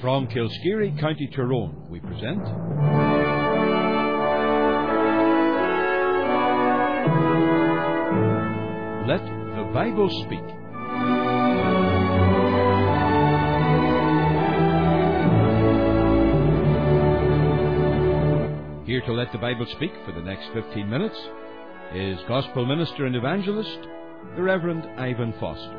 From Kilskeary, County Tyrone, we present Let the Bible Speak. Here to let the Bible speak for the next 15 minutes is Gospel Minister and Evangelist, the Reverend Ivan Foster.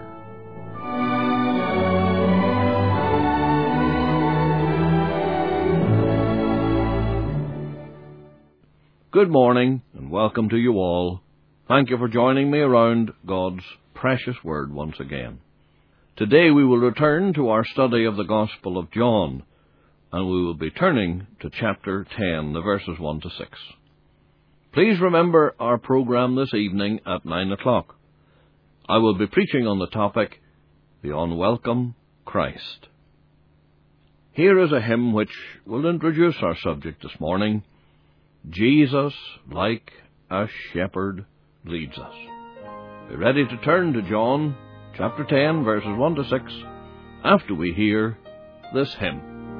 Good morning, and welcome to you all. Thank you for joining me around God's precious Word once again. Today we will return to our study of the Gospel of John, and we will be turning to chapter 10, the verses 1 to 6. Please remember our program this evening at 9 o'clock. I will be preaching on the topic, The Unwelcome Christ. Here is a hymn which will introduce our subject this morning, Jesus, like a shepherd, leads us. Be ready to turn to John, chapter 10, verses 1 to 6, after we hear this hymn.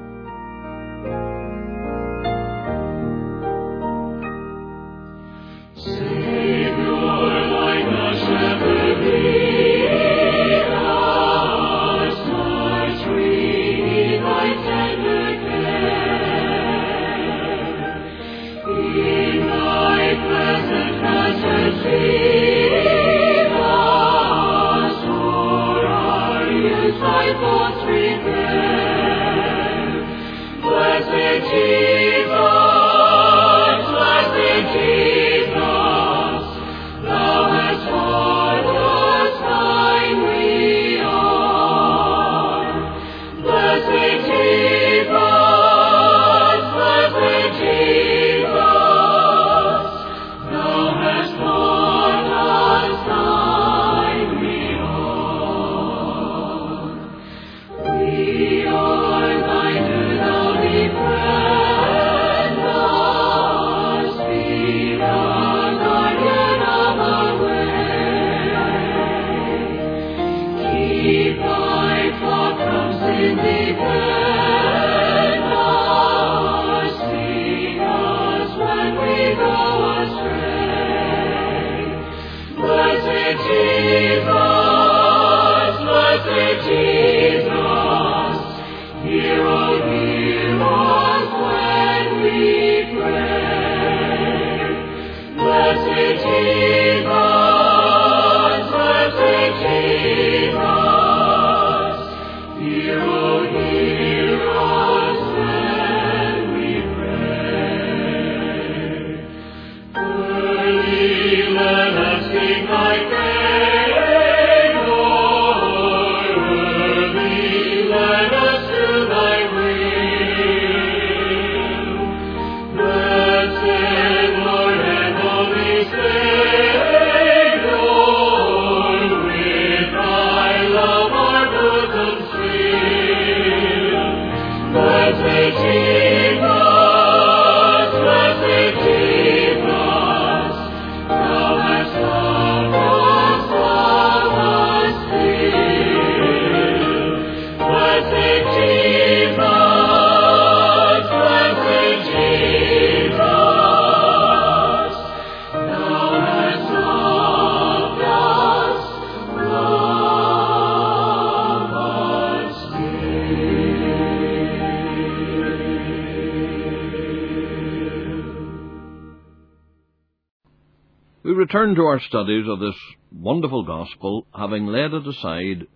We return to our studies of this wonderful gospel, having laid it aside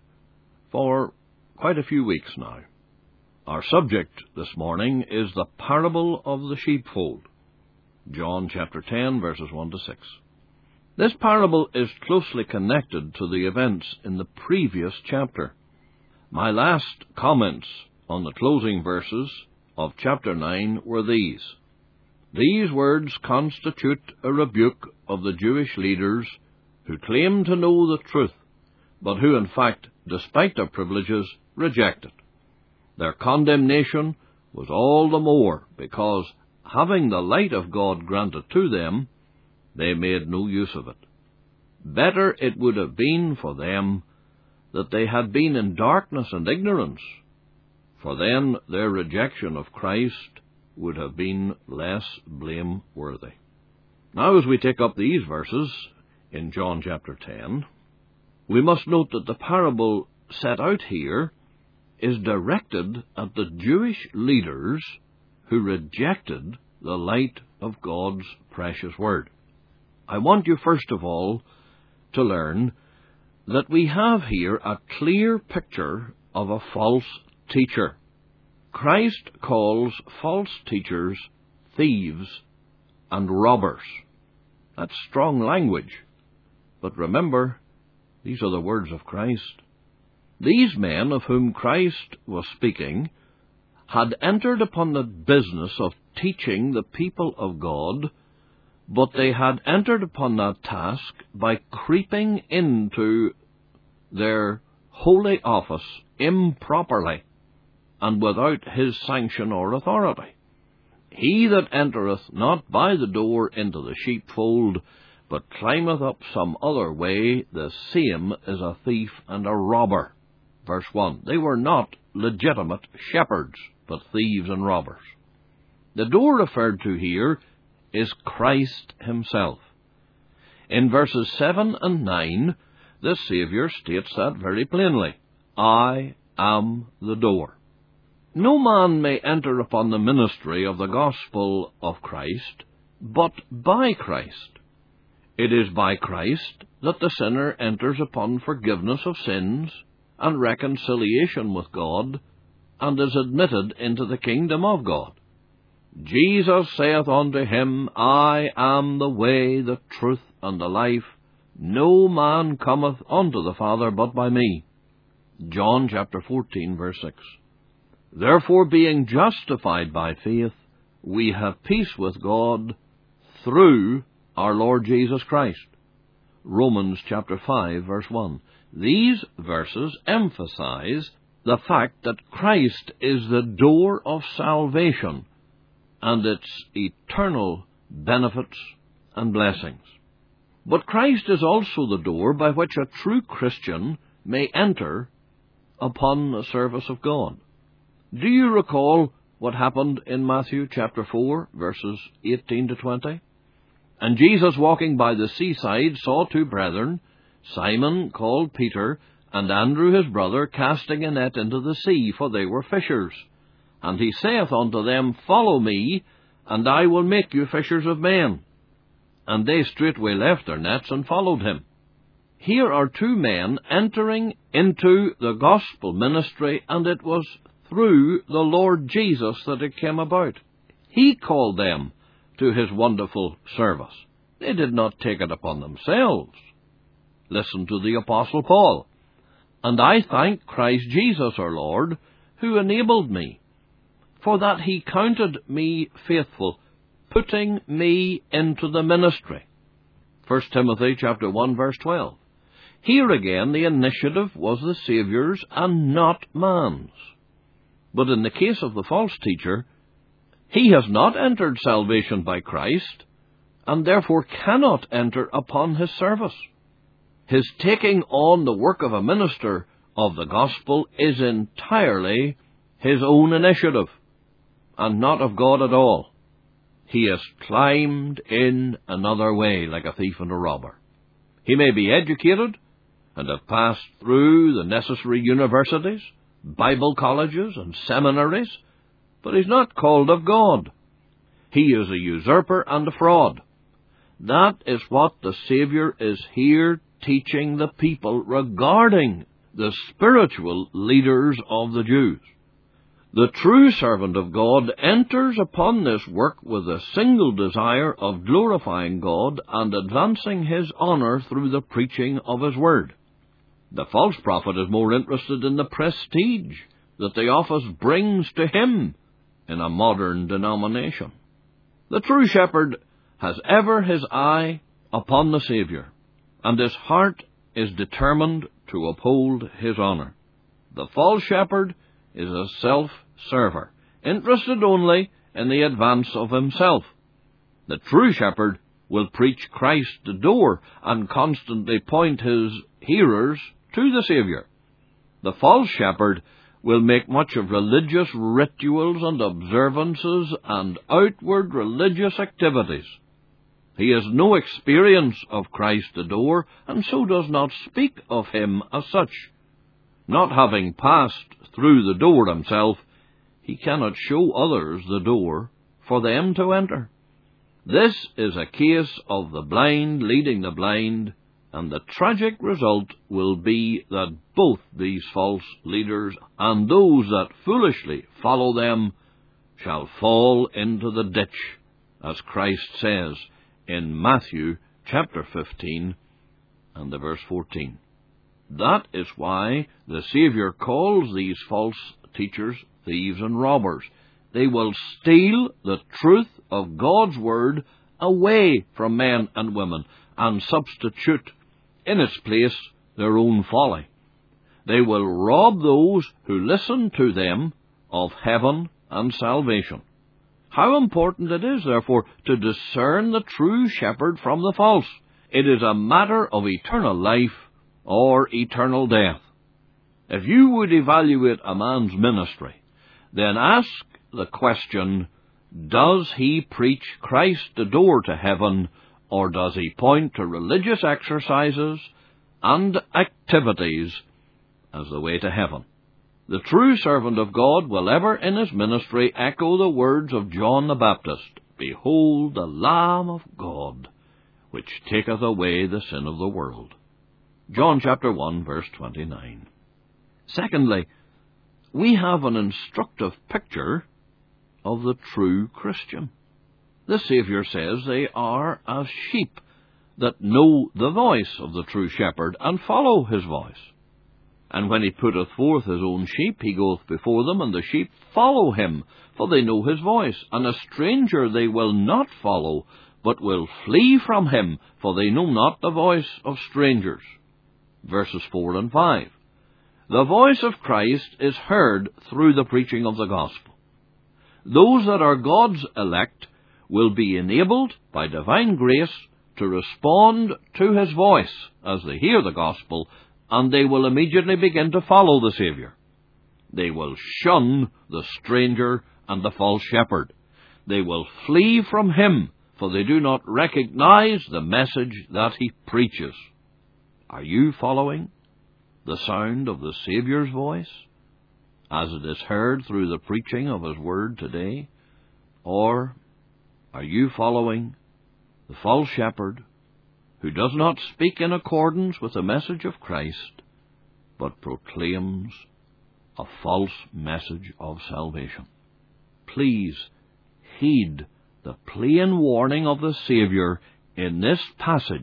for quite a few weeks now. Our subject this morning is the parable of the sheepfold, John chapter 10, verses 1 to 6. This parable is closely connected to the events in the previous chapter. My last comments on the closing verses of chapter 9 were these. These words constitute a rebuke of the Jewish leaders who claim to know the truth, but who in fact, despite their privileges, reject it. Their condemnation was all the more because, having the light of God granted to them, they made no use of it. Better it would have been for them that they had been in darkness and ignorance, for then their rejection of Christ would have been less blameworthy. Now, as we take up these verses in John chapter 10, we must note that the parable set out here is directed at the Jewish leaders who rejected the light of God's precious word. I want you first of all to learn that we have here a clear picture of a false teacher. Christ calls false teachers thieves and robbers. That's strong language. But remember, these are the words of Christ. These men of whom Christ was speaking had entered upon the business of teaching the people of God, but they had entered upon that task by creeping into their holy office improperly and without his sanction or authority. He that entereth not by the door into the sheepfold, but climbeth up some other way, the same is a thief and a robber. Verse 1. They were not legitimate shepherds, but thieves and robbers. The door referred to here is Christ himself. In verses 7 and 9, the Saviour states that very plainly. I am the door. No man may enter upon the ministry of the gospel of Christ, but by Christ. It is by Christ that the sinner enters upon forgiveness of sins and reconciliation with God, and is admitted into the kingdom of God. Jesus saith unto him, I am the way, the truth, and the life. No man cometh unto the Father but by me. John chapter 14, verse 6. Therefore, being justified by faith, we have peace with God through our Lord Jesus Christ. Romans chapter 5, verse 1. These verses emphasize the fact that Christ is the door of salvation and its eternal benefits and blessings. But Christ is also the door by which a true Christian may enter upon the service of God. Do you recall what happened in Matthew chapter 4, verses 18 to 20? And Jesus, walking by the seaside, saw two brethren, Simon called Peter, and Andrew his brother, casting a net into the sea, for they were fishers. And he saith unto them, Follow me, and I will make you fishers of men. And they straightway left their nets and followed him. Here are two men entering into the gospel ministry, and it was through the Lord Jesus that it came about. He called them to his wonderful service. They did not take it upon themselves. Listen to the Apostle Paul. And I thank Christ Jesus our Lord, who enabled me, for that he counted me faithful, putting me into the ministry. 1 Timothy chapter 1, verse 12. Here again the initiative was the Saviour's and not man's. But in the case of the false teacher, he has not entered salvation by Christ, and therefore cannot enter upon his service. His taking on the work of a minister of the gospel is entirely his own initiative, and not of God at all. He has climbed in another way like a thief and a robber. He may be educated and have passed through the necessary universities, Bible colleges, and seminaries, but he's not called of God. He is a usurper and a fraud. That is what the Saviour is here teaching the people regarding the spiritual leaders of the Jews. The true servant of God enters upon this work with a single desire of glorifying God and advancing his honour through the preaching of his word. The false prophet is more interested in the prestige that the office brings to him in a modern denomination. The true shepherd has ever his eye upon the Saviour, and his heart is determined to uphold his honour. The false shepherd is a self-server, interested only in the advance of himself. The true shepherd will preach Christ the door and constantly point his hearers to the Saviour. The false shepherd will make much of religious rituals and observances and outward religious activities. He has no experience of Christ the door, and so does not speak of him as such. Not having passed through the door himself, he cannot show others the door for them to enter. This is a case of the blind leading the blind, and the tragic result will be that both these false leaders and those that foolishly follow them shall fall into the ditch, as Christ says in Matthew chapter 15 and the verse 14. That is why the Saviour calls these false teachers thieves and robbers. They will steal the truth of God's word away from men and women and substitute in its place their own folly. They will rob those who listen to them of heaven and salvation. How important it is, therefore, to discern the true shepherd from the false. It is a matter of eternal life or eternal death. If you would evaluate a man's ministry, then ask the question, does he preach Christ the door to heaven, or does he point to religious exercises and activities as the way to heaven? The true servant of God will ever in his ministry echo the words of John the Baptist, "Behold the Lamb of God, which taketh away the sin of the world." John chapter 1, verse 29. Secondly, we have an instructive picture of the true Christian. The Saviour says they are as sheep that know the voice of the true shepherd and follow his voice. And when he putteth forth his own sheep, he goeth before them, and the sheep follow him, for they know his voice. And a stranger they will not follow, but will flee from him, for they know not the voice of strangers. Verses 4 and 5. The voice of Christ is heard through the preaching of the gospel. Those that are God's elect will be enabled by divine grace to respond to his voice as they hear the gospel, and they will immediately begin to follow the Saviour. They will shun the stranger and the false shepherd. They will flee from him, for they do not recognize the message that he preaches. Are you following the sound of the Saviour's voice, as it is heard through the preaching of his word today? Or are you following the false shepherd, who does not speak in accordance with the message of Christ, but proclaims a false message of salvation? Please heed the plain warning of the Saviour in this passage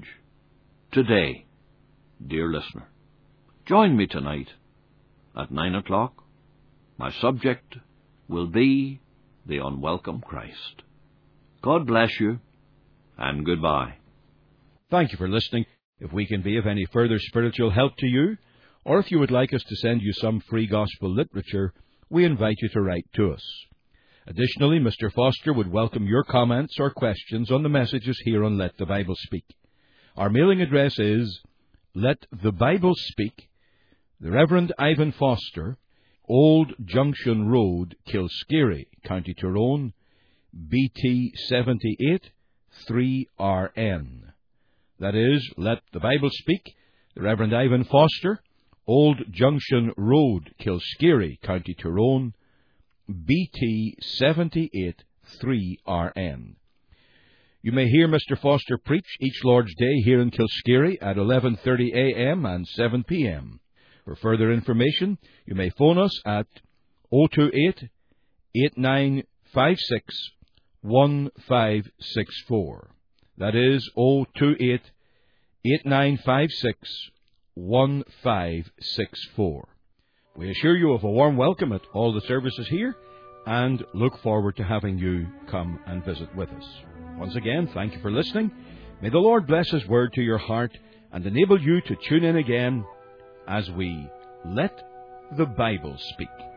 today, dear listener. Join me tonight at 9 o'clock. My subject will be the unwelcome Christ. God bless you, and goodbye. Thank you for listening. If we can be of any further spiritual help to you, or if you would like us to send you some free gospel literature, we invite you to write to us. Additionally, Mr. Foster would welcome your comments or questions on the messages here on Let the Bible Speak. Our mailing address is Let the Bible Speak, the Reverend Ivan Foster, Old Junction Road, Kilskeary, County Tyrone, BT 78 3RN. That is, Let the Bible Speak, the Reverend Ivan Foster, Old Junction Road, Kilskeary, County Tyrone, BT 78 3RN. You may hear Mr. Foster preach each Lord's Day here in Kilskeary at 11:30 a.m. and 7 p.m. For further information, you may phone us at 028-8956-1564. That is 028-8956-1564. We assure you of a warm welcome at all the services here, and look forward to having you come and visit with us. Once again, thank you for listening. May the Lord bless His word to your heart and enable you to tune in again as we Let the Bible Speak.